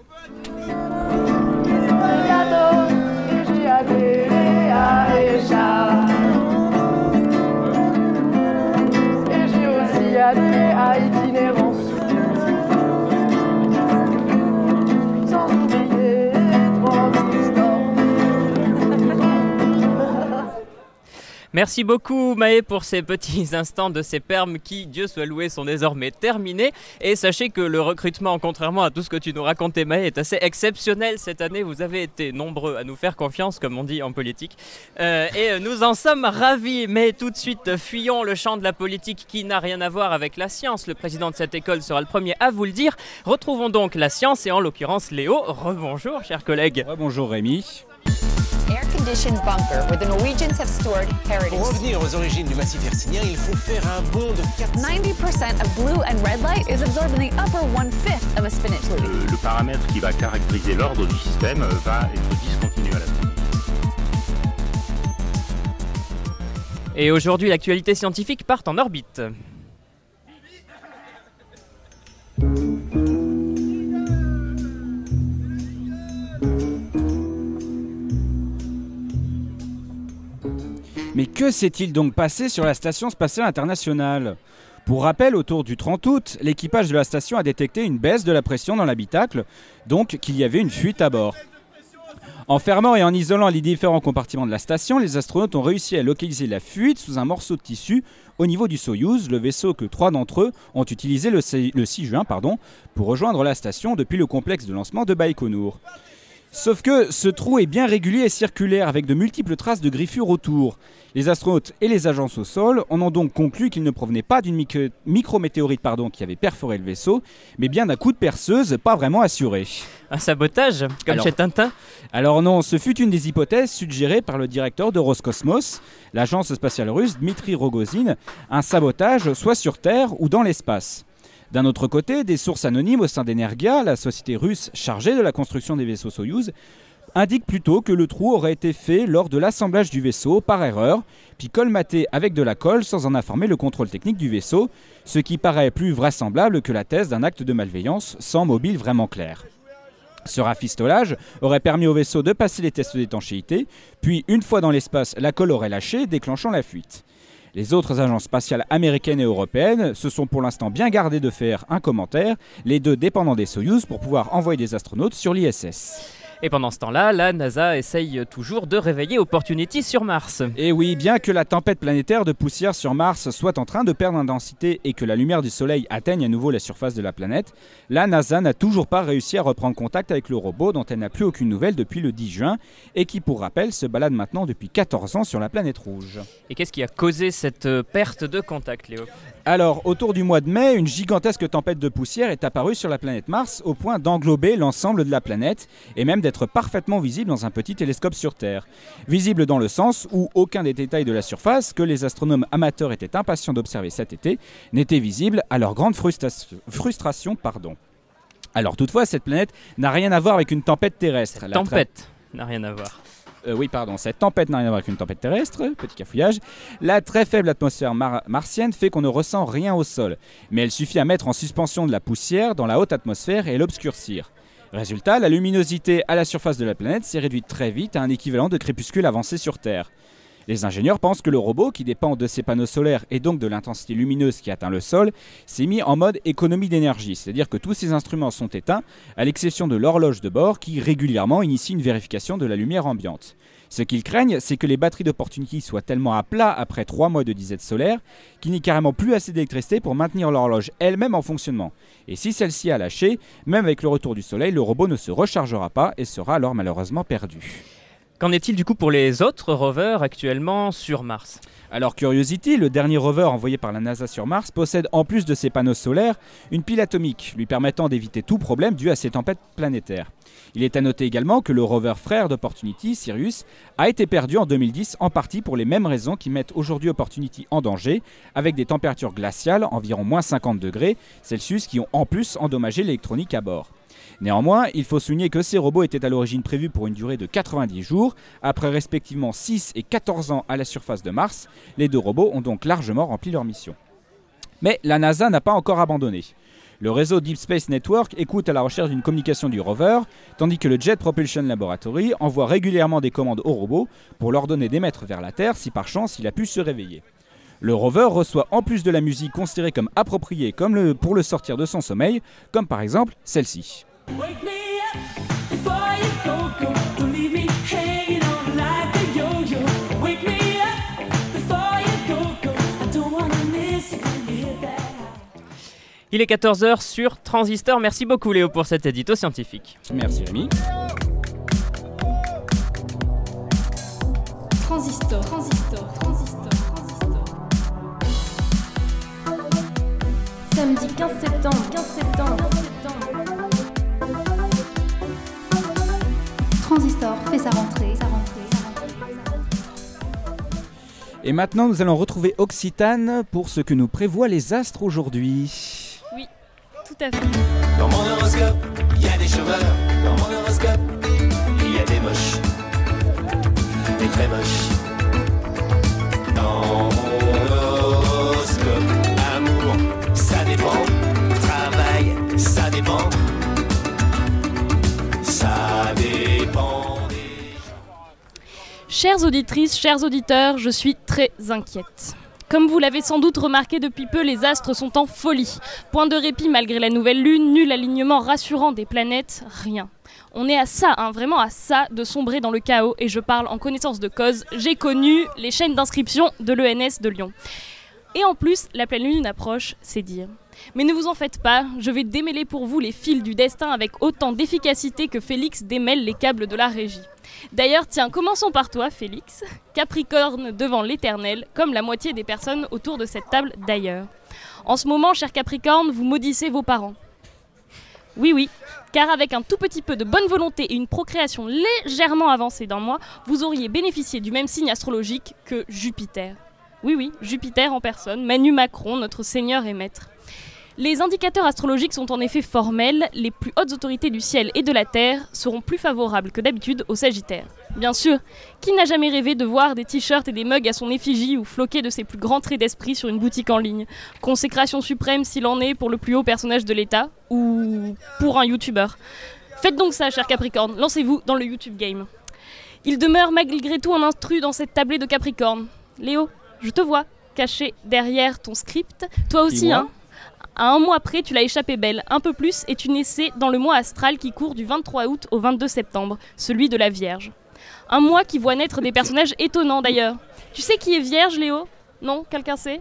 Adhéré à itinérance. Sans oublier Transistor. Merci beaucoup Maë pour ces petits instants de ces permes qui, Dieu soit loué, sont désormais terminés. Et sachez que le recrutement, contrairement à tout ce que tu nous racontais Maë, est assez exceptionnel cette année. Vous avez été nombreux à nous faire confiance, comme on dit en politique. Euh, et nous en sommes ravis. Mais tout de suite, fuyons le champ de la politique qui n'a rien à voir avec la science. Le président de cette école sera le premier à vous le dire. Retrouvons donc la science et en l'occurrence Léo. Rebonjour, chers collègues. Rebonjour Rémi. Air-conditioned bunker where the Norwegians have stored heritage. Pour revenir aux origines du massif hertzynien, il faut faire un bond de quatre cents. ninety percent of blue and red light is absorbed in the upper one-fifth of a spinach leaf. Le, le paramètre qui va caractériser l'ordre du système va être discontinué à la fin. Et aujourd'hui, l'actualité scientifique part en orbite. Mais que s'est-il donc passé sur la Station spatiale internationale ? Pour rappel, autour du trente août, l'équipage de la station a détecté une baisse de la pression dans l'habitacle, donc qu'il y avait une fuite à bord. En fermant et en isolant les différents compartiments de la station, les astronautes ont réussi à localiser la fuite sous un morceau de tissu au niveau du Soyouz, le vaisseau que trois d'entre eux ont utilisé le six juin pardon, pour rejoindre la station depuis le complexe de lancement de Baïkonour. Sauf que ce trou est bien régulier et circulaire avec de multiples traces de griffures autour. Les astronautes et les agences au sol en ont donc conclu qu'il ne provenait pas d'une micro- micrométéorite pardon, qui avait perforé le vaisseau, mais bien d'un coup de perceuse pas vraiment assuré. Un sabotage, comme alors, chez Tintin ? Alors non, ce fut une des hypothèses suggérées par le directeur de Roscosmos, l'agence spatiale russe Dmitri Rogozin, un sabotage soit sur Terre ou dans l'espace. D'un autre côté, des sources anonymes au sein d'Energia, la société russe chargée de la construction des vaisseaux Soyouz, indiquent plutôt que le trou aurait été fait lors de l'assemblage du vaisseau par erreur, puis colmaté avec de la colle sans en informer le contrôle technique du vaisseau, ce qui paraît plus vraisemblable que la thèse d'un acte de malveillance sans mobile vraiment clair. Ce rafistolage aurait permis au vaisseau de passer les tests d'étanchéité, puis une fois dans l'espace, la colle aurait lâché, déclenchant la fuite. Les autres agences spatiales américaines et européennes se sont pour l'instant bien gardées de faire un commentaire, les deux dépendant des Soyouz pour pouvoir envoyer des astronautes sur l'I S S. Et pendant ce temps-là, la NASA essaye toujours de réveiller Opportunity sur Mars. Et oui, bien que la tempête planétaire de poussière sur Mars soit en train de perdre en densité et que la lumière du Soleil atteigne à nouveau la surface de la planète, la NASA n'a toujours pas réussi à reprendre contact avec le robot dont elle n'a plus aucune nouvelle depuis le dix juin et qui, pour rappel, se balade maintenant depuis quatorze ans sur la planète rouge. Et qu'est-ce qui a causé cette perte de contact, Léo ? Alors, autour du mois de mai, une gigantesque tempête de poussière est apparue sur la planète Mars au point d'englober l'ensemble de la planète et même d'être parfaitement visible dans un petit télescope sur Terre. Visible dans le sens où aucun des détails de la surface que les astronomes amateurs étaient impatients d'observer cet été n'était visible à leur grande frustra- frustration. Pardon. Alors toutefois, cette planète n'a rien à voir avec une tempête terrestre. Cette tempête tra- n'a rien à voir. Euh, oui, pardon, cette tempête n'a rien à voir avec une tempête terrestre, petit cafouillage. La très faible atmosphère mar- martienne fait qu'on ne ressent rien au sol, mais il suffit à mettre en suspension de la poussière dans la haute atmosphère et l'obscurcir. Résultat, la luminosité à la surface de la planète s'est réduite très vite à un équivalent de crépuscule avancé sur Terre. Les ingénieurs pensent que le robot, qui dépend de ses panneaux solaires et donc de l'intensité lumineuse qui atteint le sol, s'est mis en mode économie d'énergie, c'est-à-dire que tous ses instruments sont éteints, à l'exception de l'horloge de bord qui régulièrement initie une vérification de la lumière ambiante. Ce qu'ils craignent, c'est que les batteries d'Opportunity soient tellement à plat après trois mois de disette solaire qu'il n'y ait carrément plus assez d'électricité pour maintenir l'horloge elle-même en fonctionnement. Et si celle-ci a lâché, même avec le retour du soleil, le robot ne se rechargera pas et sera alors malheureusement perdu. Qu'en est-il du coup pour les autres rovers actuellement sur Mars ? Alors Curiosity, le dernier rover envoyé par la NASA sur Mars, possède en plus de ses panneaux solaires une pile atomique, lui permettant d'éviter tout problème dû à ces tempêtes planétaires. Il est à noter également que le rover frère d'Opportunity, Sirius, a été perdu en deux mille dix en partie pour les mêmes raisons qui mettent aujourd'hui Opportunity en danger, avec des températures glaciales, environ moins cinquante degrés Celsius, qui ont en plus endommagé l'électronique à bord. Néanmoins, il faut souligner que ces robots étaient à l'origine prévus pour une durée de quatre-vingt-dix jours. Après respectivement six et quatorze ans à la surface de Mars, les deux robots ont donc largement rempli leur mission. Mais la NASA n'a pas encore abandonné. Le réseau Deep Space Network écoute à la recherche d'une communication du rover, tandis que le Jet Propulsion Laboratory envoie régulièrement des commandes au robot pour l'ordonner d'émettre vers la Terre si par chance il a pu se réveiller. Le rover reçoit en plus de la musique considérée comme appropriée comme le, pour le sortir de son sommeil, comme par exemple celle-ci. Wake me up before you go, go. Don't leave me hanging on like a yo-yo. Wake me up before you go, go. I don't wanna miss it when you hit that. Il est quatorze heures sur Transistor. Merci beaucoup Léo pour cet édito scientifique. Merci Rémi. Transistor, transistor, transistor, transistor. Samedi quinze septembre, quinze septembre, quinze septembre. Transistor fait sa rentrée, sa rentrée, sa rentrée. Et maintenant, nous allons retrouver Occitane pour ce que nous prévoient les astres aujourd'hui. Oui, tout à fait. Dans mon horoscope, il y a des chômeurs. Dans mon horoscope, il y a des moches. Des très moches. Dans Chères auditrices, chers auditeurs, je suis très inquiète. Comme vous l'avez sans doute remarqué depuis peu, les astres sont en folie. Point de répit malgré la nouvelle lune, nul alignement rassurant des planètes, rien. On est à ça, hein, vraiment à ça, de sombrer dans le chaos, et je parle en connaissance de cause. J'ai connu les chaînes d'inscription de l'E N S de Lyon. Et en plus, la pleine lune approche, c'est dire. Mais ne vous en faites pas, je vais démêler pour vous les fils du destin avec autant d'efficacité que Félix démêle les câbles de la régie. D'ailleurs, tiens, commençons par toi, Félix. Capricorne devant l'éternel, comme la moitié des personnes autour de cette table d'ailleurs. En ce moment, cher Capricorne, vous maudissez vos parents. Oui, oui, car avec un tout petit peu de bonne volonté et une procréation légèrement avancée d'un mois, vous auriez bénéficié du même signe astrologique que Jupiter. Oui, oui, Jupiter en personne, Manu Macron, notre seigneur et maître. Les indicateurs astrologiques sont en effet formels, les plus hautes autorités du ciel et de la terre seront plus favorables que d'habitude aux Sagittaires. Bien sûr, qui n'a jamais rêvé de voir des t-shirts et des mugs à son effigie ou floquer de ses plus grands traits d'esprit sur une boutique en ligne? Consécration suprême s'il en est pour le plus haut personnage de l'État ou pour un youtubeur. Faites donc ça, cher Capricorne, lancez-vous dans le YouTube game. Il demeure malgré tout un intrus dans cette tablée de Capricorne. Léo, je te vois, caché derrière ton script. Toi aussi, hein? À un mois près, tu l'as échappé belle. Un peu plus, et tu naissais dans le mois astral qui court du vingt-trois août au vingt-deux septembre, celui de la Vierge. Un mois qui voit naître des personnages étonnants d'ailleurs. Tu sais qui est Vierge, Léo? Non? Quelqu'un sait?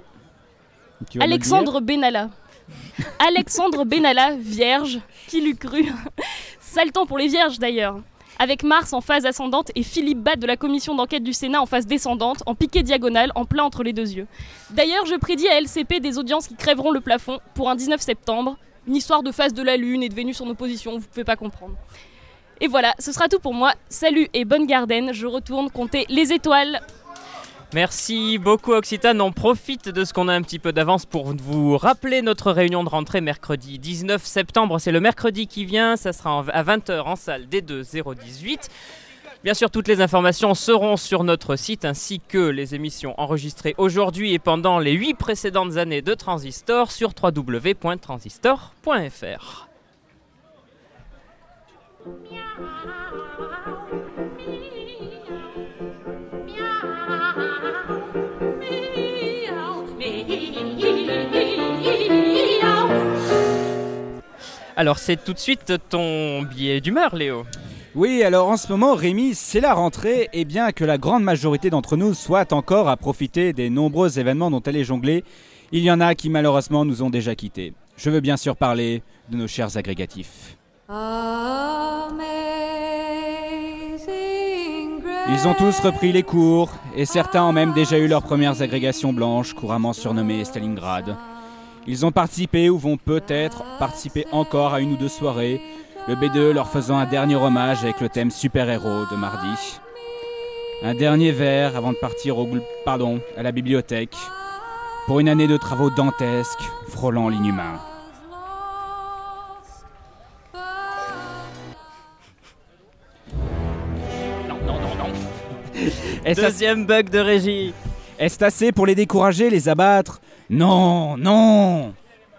Alexandre Benalla. Alexandre Benalla, Vierge, qui l'eût cru? Sale temps pour les Vierges d'ailleurs. Avec Mars en phase ascendante et Philippe Bas de la commission d'enquête du Sénat en phase descendante, en piqué diagonale, en plein entre les deux yeux. D'ailleurs, je prédis à L C P des audiences qui crèveront le plafond pour un dix-neuf septembre, une histoire de phase de la Lune et de Vénus en opposition, vous pouvez pas comprendre. Et voilà, ce sera tout pour moi. Salut et bonne garden, je retourne compter les étoiles. Merci beaucoup Occitane, on profite de ce qu'on a un petit peu d'avance pour vous rappeler notre réunion de rentrée mercredi dix-neuf septembre, c'est le mercredi qui vient, ça sera à vingt heures en salle D deux zéro dix-huit. Bien sûr, toutes les informations seront sur notre site ainsi que les émissions enregistrées aujourd'hui et pendant les huit précédentes années de Transistor sur w w w point transistor point f r. Alors c'est tout de suite ton billet d'humeur, Léo. Oui, alors en ce moment, Rémi, c'est la rentrée, et bien que la grande majorité d'entre nous soit encore à profiter des nombreux événements dont elle est jonglée, il y en a qui malheureusement nous ont déjà quittés. Je veux bien sûr parler de nos chers agrégatifs. Ils ont tous repris les cours, et certains ont même déjà eu leurs premières agrégations blanches, couramment surnommées Stalingrad. Ils ont participé ou vont peut-être participer encore à une ou deux soirées, le B deux leur faisant un dernier hommage avec le thème super-héros de mardi. Un dernier verre avant de partir au, pardon, à la bibliothèque pour une année de travaux dantesques frôlant l'inhumain. Non, non, non, non. Deuxième bug de régie. Est-ce assez pour les décourager, les abattre? Non, non.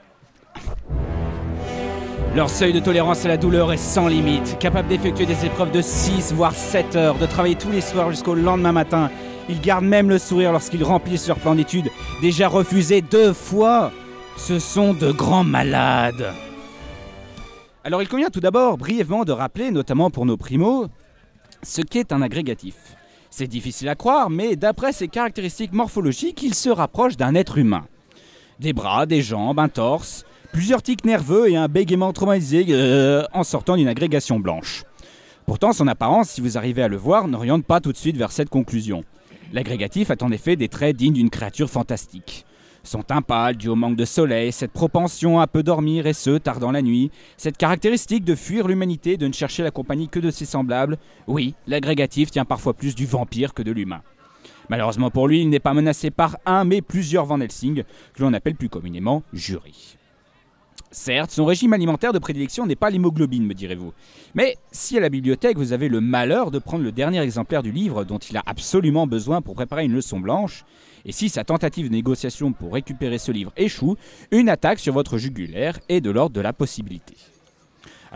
Leur seuil de tolérance à la douleur est sans limite, capable d'effectuer des épreuves de six voire sept heures, de travailler tous les soirs jusqu'au lendemain matin. Ils gardent même le sourire lorsqu'ils remplissent leur plan d'études, déjà refusé deux fois. Ce sont de grands malades. Alors il convient tout d'abord brièvement de rappeler, notamment pour nos primos, ce qu'est un agrégatif. C'est difficile à croire, mais d'après ses caractéristiques morphologiques, il se rapproche d'un être humain. Des bras, des jambes, un torse, plusieurs tics nerveux et un bégaiement traumatisé euh, en sortant d'une agrégation blanche. Pourtant, son apparence, si vous arrivez à le voir, n'oriente pas tout de suite vers cette conclusion. L'agrégatif a en effet des traits dignes d'une créature fantastique. Son teint pâle dû au manque de soleil, cette propension à peu dormir et ce, tardant la nuit, cette caractéristique de fuir l'humanité, de ne chercher la compagnie que de ses semblables, oui, l'agrégatif tient parfois plus du vampire que de l'humain. Malheureusement pour lui, il n'est pas menacé par un, mais plusieurs Van Helsing, que l'on appelle plus communément jury. Certes, son régime alimentaire de prédilection n'est pas l'hémoglobine, me direz-vous. Mais si à la bibliothèque vous avez le malheur de prendre le dernier exemplaire du livre dont il a absolument besoin pour préparer une leçon blanche, et si sa tentative de négociation pour récupérer ce livre échoue, une attaque sur votre jugulaire est de l'ordre de la possibilité.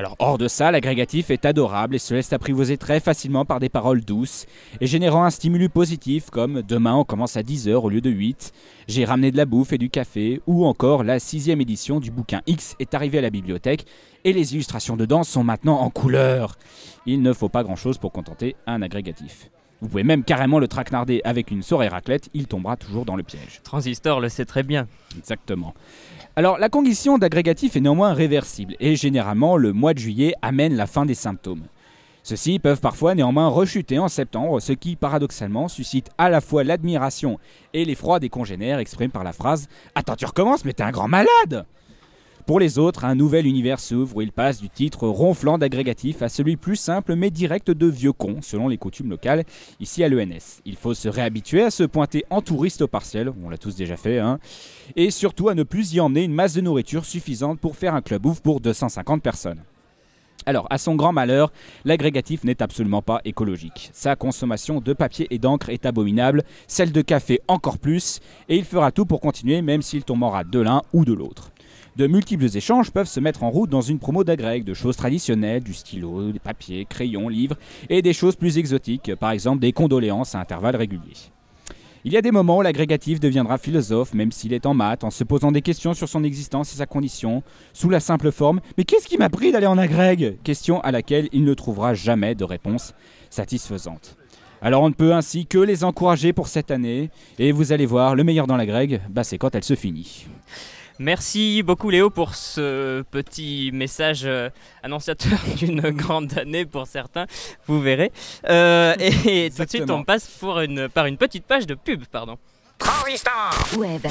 Alors hors de ça, l'agrégatif est adorable et se laisse apprivoiser très facilement par des paroles douces et générant un stimulus positif comme « Demain on commence à dix heures au lieu de huit »,« J'ai ramené de la bouffe et du café » ou encore la sixième édition du bouquin X est arrivée à la bibliothèque et les illustrations dedans sont maintenant en couleur. Il ne faut pas grand chose pour contenter un agrégatif. Vous pouvez même carrément le traquenarder avec une soirée raclette, il tombera toujours dans le piège. Transistor le sait très bien. Exactement. Alors la condition d'agrégatif est néanmoins réversible et généralement le mois de juillet amène la fin des symptômes. Ceux-ci peuvent parfois néanmoins rechuter en septembre, ce qui paradoxalement suscite à la fois l'admiration et l'effroi des congénères exprimés par la phrase « Attends, tu recommences, mais t'es un grand malade !» Pour les autres, un nouvel univers s'ouvre où ils passent du titre ronflant d'agrégatif à celui plus simple mais direct de vieux con, selon les coutumes locales, ici à l'E N S. Il faut se réhabituer à se pointer en touriste au partiel, on l'a tous déjà fait, hein, et surtout à ne plus y emmener une masse de nourriture suffisante pour faire un club ouf pour deux cent cinquante personnes. Alors, à son grand malheur, l'agrégatif n'est absolument pas écologique. Sa consommation de papier et d'encre est abominable, celle de café encore plus, et il fera tout pour continuer même s'il tombera de l'un ou de l'autre. De multiples échanges peuvent se mettre en route dans une promo d'agrég, de choses traditionnelles, du stylo, des papiers, crayons, livres, et des choses plus exotiques, par exemple des condoléances à intervalles réguliers. Il y a des moments où l'agrégatif deviendra philosophe, même s'il est en maths, en se posant des questions sur son existence et sa condition, sous la simple forme « Mais qu'est-ce qui m'a pris d'aller en agrég ?» question à laquelle il ne trouvera jamais de réponse satisfaisante. Alors on ne peut ainsi que les encourager pour cette année, et vous allez voir, le meilleur dans l'agrég, bah c'est quand elle se finit. Merci beaucoup Léo pour ce petit message euh, annonciateur d'une grande année pour certains, vous verrez. Euh, et, et tout de suite on passe pour une, par une petite page de pub, pardon. Transistor Web.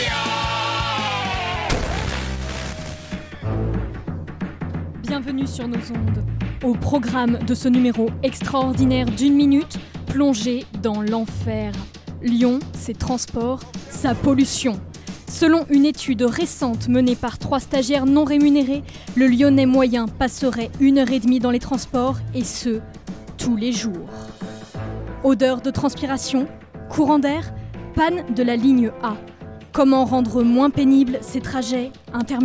Bienvenue sur nos ondes. Au programme de ce numéro extraordinaire d'une minute, plongé dans l'enfer. Lyon, ses transports, sa pollution. Selon une étude récente menée par trois stagiaires non rémunérés, le Lyonnais moyen passerait une heure et demie dans les transports, et ce, tous les jours. Odeur de transpiration, courant d'air, panne de la ligne A. Comment rendre moins pénibles ces trajets interminables ?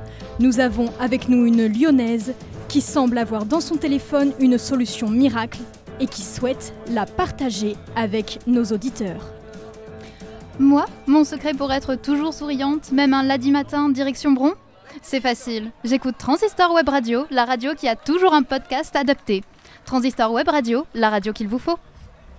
Nous avons avec nous une Lyonnaise qui semble avoir dans son téléphone une solution miracle et qui souhaite la partager avec nos auditeurs. Moi, mon secret pour être toujours souriante, même un lundi matin direction Bron ? C'est facile, j'écoute Transistor Web Radio, la radio qui a toujours un podcast adapté. Transistor Web Radio, la radio qu'il vous faut.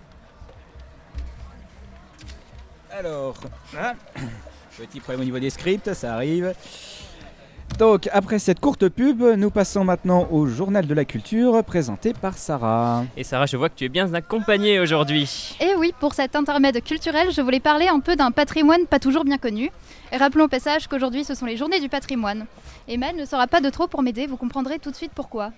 Alors, hein, petit problème au niveau des scripts, ça arrive. Donc, après cette courte pub, nous passons maintenant au journal de la culture présenté par Sarah. Et Sarah, je vois que tu es bien accompagnée aujourd'hui. Et oui, pour cet intermède culturel, je voulais parler un peu d'un patrimoine pas toujours bien connu. Et rappelons au passage qu'aujourd'hui, ce sont les journées du patrimoine. Et Mel ne sera pas de trop pour m'aider, vous comprendrez tout de suite pourquoi.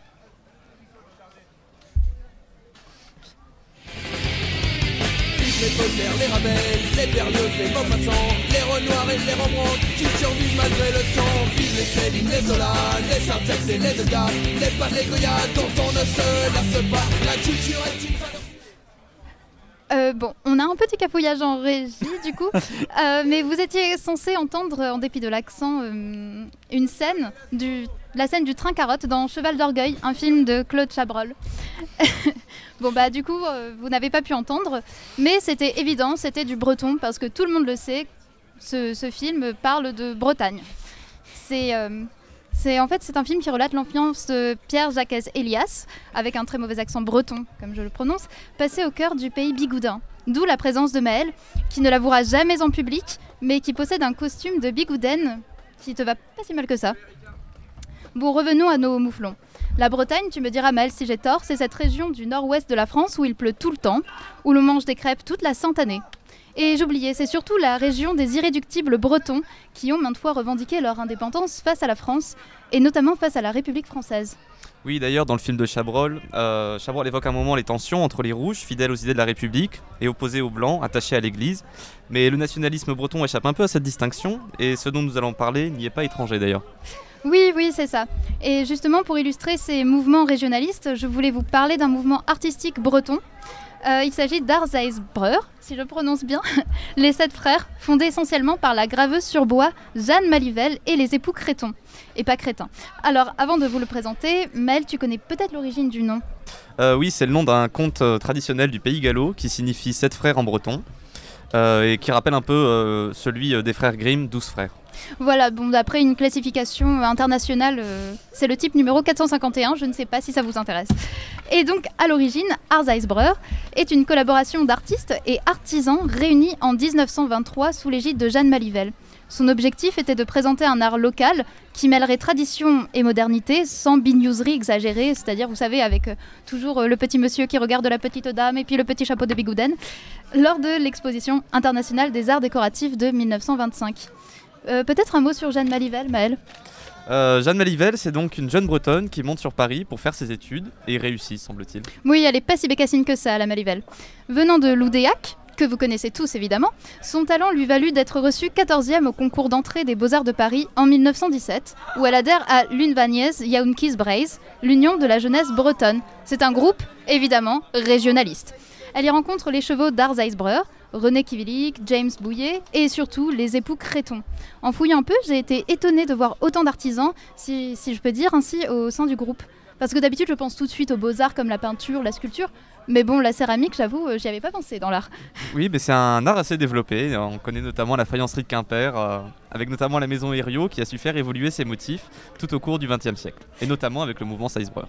Les potters, les ravelles, les berlioz, les maupassants, les renoirs et les rembrandt qui survivent malgré le temps. Vivent les Céline, les Zola, les Sartex et les Degas, les Pâtes, les Goya dont on ne se lasse pas. La culture est une valeur. Euh, bon, on a un petit cafouillage en régie du coup, euh, mais vous étiez censé entendre, en dépit de l'accent, euh, une scène, du, la scène du train carotte dans Cheval d'Orgueil, un film de Claude Chabrol. Bon bah du coup, euh, vous n'avez pas pu entendre, mais c'était évident, c'était du breton, parce que tout le monde le sait, ce, ce film parle de Bretagne. C'est... Euh, C'est, en fait, c'est un film qui relate l'enfance de Pierre Jacques Elias, avec un très mauvais accent breton, comme je le prononce, passé au cœur du pays bigoudin. D'où la présence de Maëlle, qui ne l'avouera jamais en public, mais qui possède un costume de bigoudaine qui te va pas si mal que ça. Bon, revenons à nos mouflons. La Bretagne, tu me diras Maëlle si j'ai tort, c'est cette région du nord-ouest de la France où il pleut tout le temps, où l'on mange des crêpes toute la sainte année. Et j'oubliais, c'est surtout la région des irréductibles bretons qui ont maintes fois revendiqué leur indépendance face à la France, et notamment face à la République française. Oui, d'ailleurs, dans le film de Chabrol, euh, Chabrol évoque un moment les tensions entre les rouges, fidèles aux idées de la République, et opposés aux blancs, attachés à l'Église. Mais le nationalisme breton échappe un peu à cette distinction, et ce dont nous allons parler n'y est pas étranger d'ailleurs. Oui, oui, c'est ça. Et justement, pour illustrer ces mouvements régionalistes, je voulais vous parler d'un mouvement artistique breton, Euh, il s'agit d'Arzeisbreur, si je prononce bien. Les sept frères, fondés essentiellement par la graveuse sur bois Jeanne Malivelle et les époux Créton. Et pas Crétin. Alors, avant de vous le présenter, Mel, tu connais peut-être l'origine du nom. Euh, oui, c'est le nom d'un conte euh, traditionnel du pays gallo qui signifie sept frères en breton euh, et qui rappelle un peu euh, celui euh, des frères Grimm, douze frères. Voilà, bon, d'après une classification internationale, euh, c'est le type numéro quatre cent cinquante et un, je ne sais pas si ça vous intéresse. Et donc, à l'origine, Arzeisbreur est une collaboration d'artistes et artisans réunis en dix-neuf cent vingt-trois sous l'égide de Jeanne Malivelle. Son objectif était de présenter un art local qui mêlerait tradition et modernité sans bignoserie exagérée, c'est-à-dire, vous savez, avec euh, toujours euh, le petit monsieur qui regarde la petite dame et puis le petit chapeau de bigouden, lors de l'exposition internationale des arts décoratifs de mille neuf cent vingt-cinq. Euh, peut-être un mot sur Jeanne Malivelle, Maëlle. Euh, Jeanne Malivelle, c'est donc une jeune bretonne qui monte sur Paris pour faire ses études et réussit, semble-t-il. Oui, elle est pas si bécassine que ça, la Malivelle. Venant de Loudéac, que vous connaissez tous évidemment, son talent lui valut d'être reçue quatorzième au concours d'entrée des Beaux-Arts de Paris en mille neuf cent dix-sept, où elle adhère à l'Unvaniez Jaunkies Braise, l'Union de la jeunesse bretonne. C'est un groupe, évidemment, régionaliste. Elle y rencontre les chevaux d'Arzeisbreur, René Kivilik, James Bouillet et surtout les époux Créton. En fouillant un peu, j'ai été étonnée de voir autant d'artisans, si, si je peux dire ainsi, au sein du groupe. Parce que d'habitude, je pense tout de suite aux beaux-arts comme la peinture, la sculpture. Mais bon, la céramique, j'avoue, j'y avais pas pensé dans l'art. Oui, mais c'est un art assez développé. On connaît notamment la faïencerie de Quimper, euh, avec notamment la maison Herriot qui a su faire évoluer ses motifs tout au cours du vingtième siècle. Et notamment avec le mouvement Saisbreur.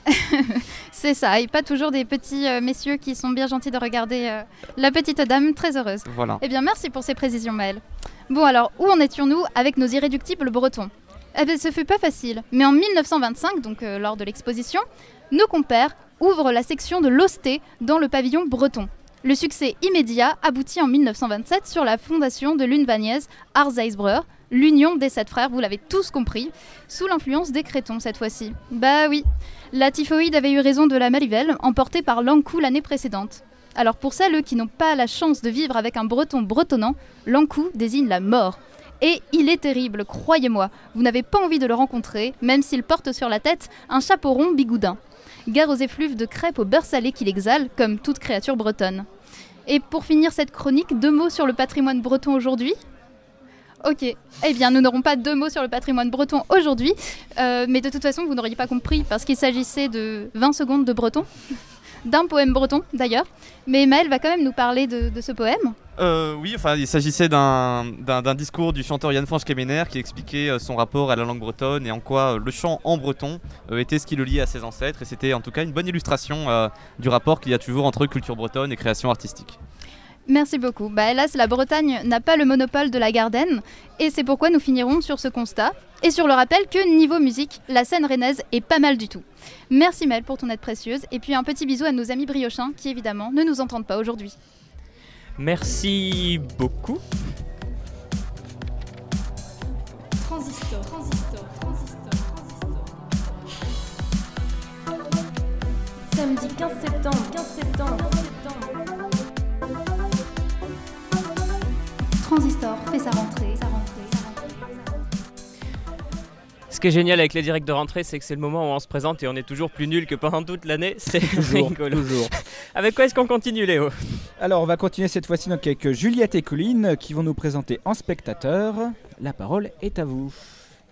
C'est ça, et pas toujours des petits euh, messieurs qui sont bien gentils de regarder euh, la petite dame très heureuse. Voilà. Eh bien, merci pour ces précisions, Maëlle. Bon, alors, où en étions-nous avec nos irréductibles bretons ? Eh bien, ce fut pas facile, mais en mille neuf cent vingt-cinq, donc euh, lors de l'exposition, nos compères ouvrent la section de l'Osté dans le pavillon breton. Le succès immédiat aboutit en mille neuf cent vingt-sept sur la fondation de l'Unvaniez Arzeisbreur, l'union des sept frères, vous l'avez tous compris, sous l'influence des Crétons cette fois-ci. Bah oui, la typhoïde avait eu raison de la Malivelle, emportée par l'Ankou l'année précédente. Alors pour celles qui n'ont pas la chance de vivre avec un breton bretonnant, l'Ankou désigne la mort. Et il est terrible, croyez-moi, vous n'avez pas envie de le rencontrer, même s'il porte sur la tête un chapeau rond bigoudin. Gare aux effluves de crêpes au beurre salé qui l'exhale, comme toute créature bretonne. Et pour finir cette chronique, deux mots sur le patrimoine breton aujourd'hui ? Ok, eh bien nous n'aurons pas deux mots sur le patrimoine breton aujourd'hui, euh, mais de toute façon vous n'auriez pas compris parce qu'il s'agissait de vingt secondes de breton, d'un poème breton d'ailleurs, mais Maëlle va quand même nous parler de, de ce poème. Euh, oui, enfin, il s'agissait d'un, d'un, d'un discours du chanteur Yann Franche-Kemener qui expliquait euh, son rapport à la langue bretonne et en quoi euh, le chant en breton euh, était ce qui le liait à ses ancêtres, et c'était en tout cas une bonne illustration euh, du rapport qu'il y a toujours entre culture bretonne et création artistique. Merci beaucoup. Bah, hélas, la Bretagne n'a pas le monopole de la Gardanne, et c'est pourquoi nous finirons sur ce constat, et sur le rappel que niveau musique, la scène rennaise est pas mal du tout. Merci Mel pour ton aide précieuse, et puis un petit bisou à nos amis briochins qui évidemment ne nous entendent pas aujourd'hui. Merci beaucoup. Transistor, transistor, transistor, transistor. Samedi quinze septembre, quinze septembre, quinze septembre. Transistor fait sa rentrée, sa rentrée, sa rentrée. Ce qui est génial avec les directs de rentrée, c'est que c'est le moment où on se présente et on est toujours plus nul que pendant toute l'année. C'est toujours, rigolo. toujours. Avec quoi est-ce qu'on continue, Léo ? Alors, on va continuer cette fois-ci donc avec Juliette et Colline qui vont nous présenter en spectateur. La parole est à vous.